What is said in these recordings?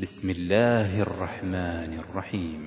بسم الله الرحمن الرحيم.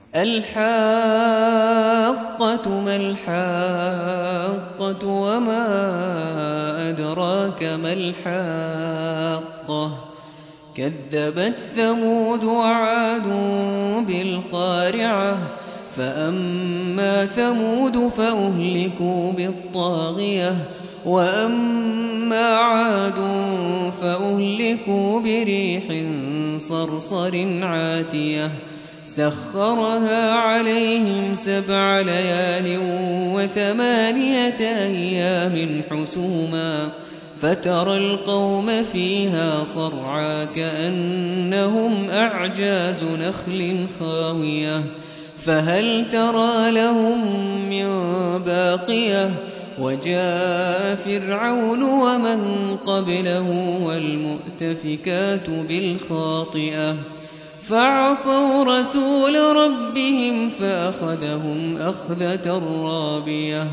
الحاقة ما الحاقة وما أدراك ما الحاقة كذبت ثمود وعاد بالقارعة فأما ثمود فأهلكوا بالطاغية وأما عاد فأهلكوا بريح صرصر عاتية سخرها عليهم 7 ليال و8 أيام حسوما فترى القوم فيها صرعى كأنهم أعجاز نخل خاوية فهل ترى لهم من باقية وجاء فرعون ومن قبله والمؤتفكات بالخاطئة فعصوا رسول ربهم فأخذهم أخذة رابية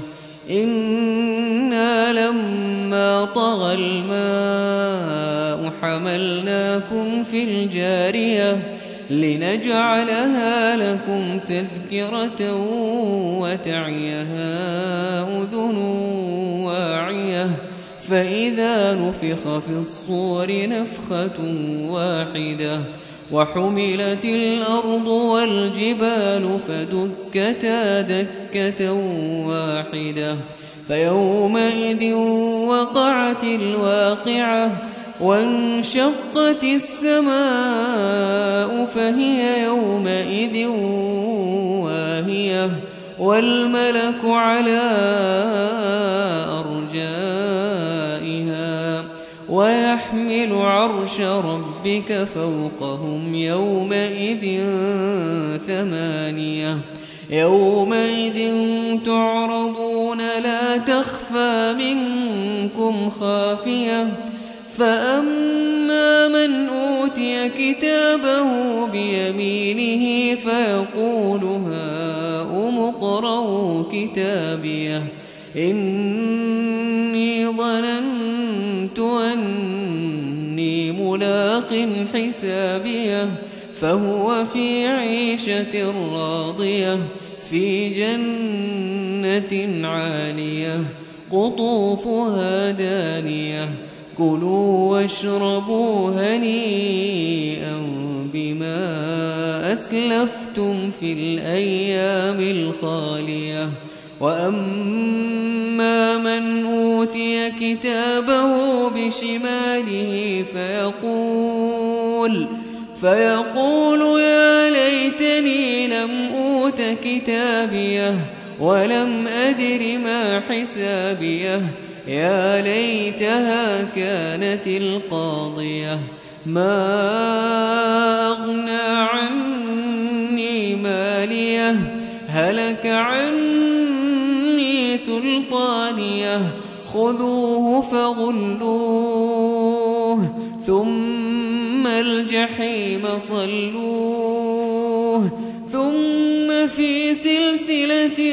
إنا لما طغى الماء حملناكم في الجارية لنجعلها لكم تذكرة وتعيها أذن واعية فإذا نفخ في الصور نفخة واحدة وحملت الأرض والجبال فدكتا دكة واحدة فيومئذ وقعت الواقعة وانشقت السماء فهي يومئذ واهية والملك على أرجائها ويحمل عرش ربك فوقهم يومئذ 8 يومئذ تعرضون لا تخفى منكم خافية فأما من أوتي كتابه بيمينه فيقول هاؤم اقرءوا كتابيه إني ظننت أني ملاق حسابيه فهو في عيشة راضية في جنة عالية قطوفها دانية كلوا واشربوا هنيئا بما أسلفتم في الأيام الخالية وأما من أوتي كتابه بشماله فيقول يا ليتني لم أوت كتابيه ولم أدر ما حسابيه يا ليتها كانت القاضية ما أغنى عني ماليه هلك عني سلطانيه خذوه فغلوه ثم الجحيم صلوه ثم في سلسلة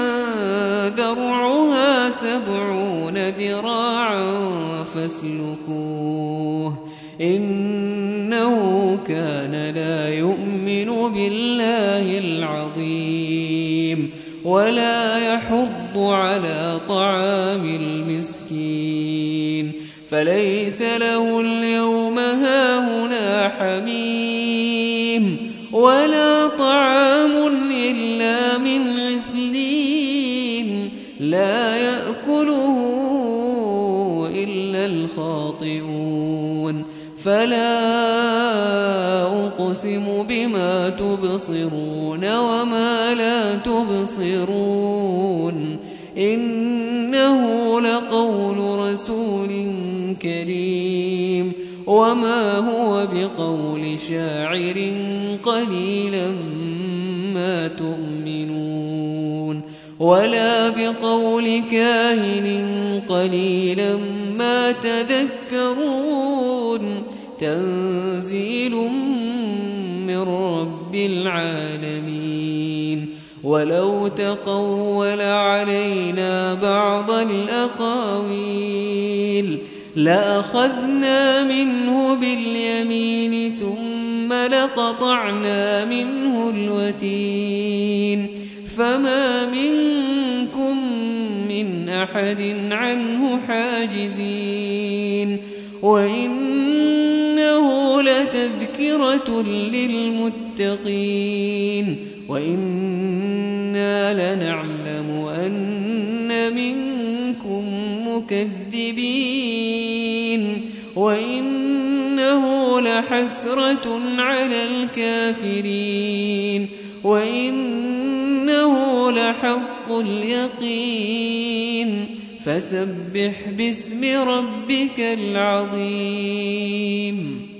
ذرعها 70 ذراعا فاسلكوه إنه كان لا يؤمن بالله العظيم ولا يحض على طعام المسكين فليس له اليوم هاهنا حميم ولا طعام إلا من غسلين لا يأكله إلا الخاطئون فلا أقسم بما تبصرون وما لا تبصرون إنه لقول رسول كريم وما هو بقول شاعر قليلا ما تؤمنون ولا بقول كاهن قليلا ما تذكرون تنزيل من رب العالمين ولو تقول علينا بعض الأقاويل لأخذنا منه باليمين ثم ثم لقطعنا منه الوتين فما منكم من أحد عنه حاجزين وإنه لتذكرة للمتقين وإنا لنعلم أن منكم مكذبين وإنه لحسرة على الكافرين وإنه لحق اليقين فسبح باسم ربك العظيم